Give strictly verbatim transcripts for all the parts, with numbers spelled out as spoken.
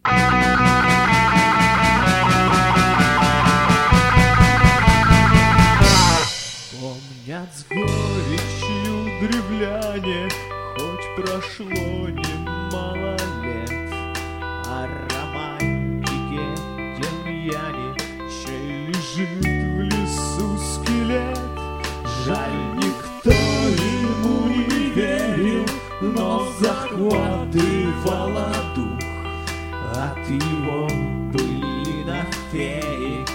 Помнят с горечью древляне, хоть прошло немало лет, о романтике Демьяне, чей лежит в лесу скелет. Жаль, никто ему не верил, но захватывало дух от его былинах феи,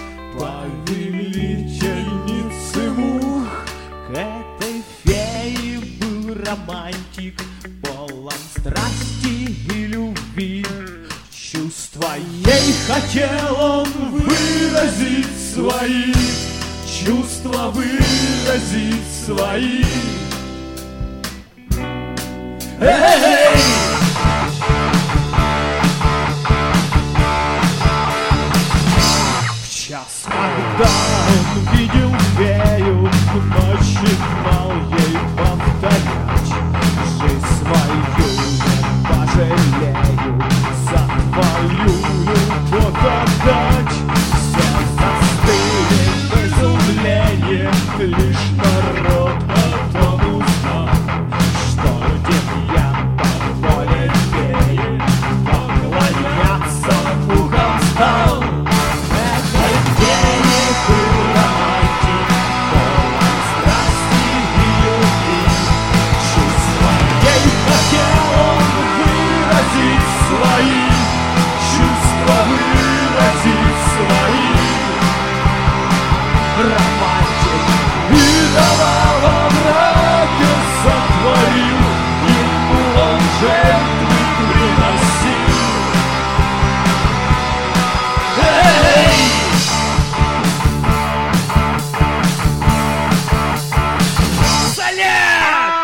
повелительницы мух. К этой фее был романтик, полон страсти и любви. Чувства ей хотел он выразить свои, чувства выразить свои. Эй! В час, когда он видел фею, начинал ей повторять: жизнь свою не пожалею, за твою любовь отдать. Все застыли в изумлении, лишь народ потом узнал, что Демьян по воле феи поклоняться мухам стал. Этой феи был романтик, полон страсти и любви. Чувства ей хотел он выразить свои, чувства выразить свои. Романтик и давал во браке сотворил, ему он жертвы приносил. Эй! Салют!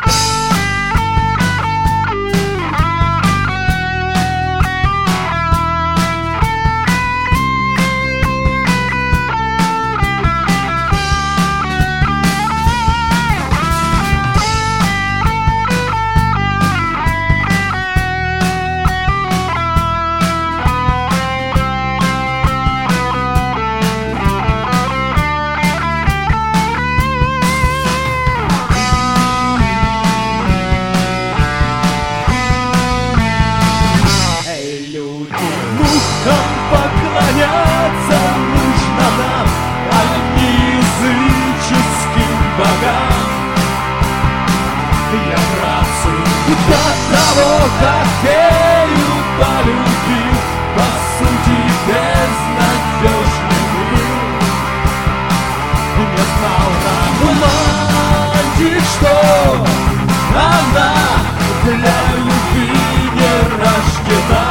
Эй, люди, мухам поклоняться нужно нам, а не языческим богам. Я братцы до того, как фею полюбил, по сути безнадежный был. Не знал романтик, что она для любви не рождена.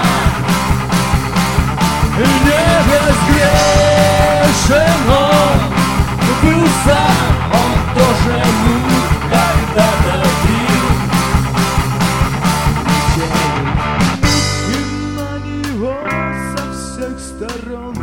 Не безгрешен он был сам, он тоже мух когда-то бил. И на него со всех сторон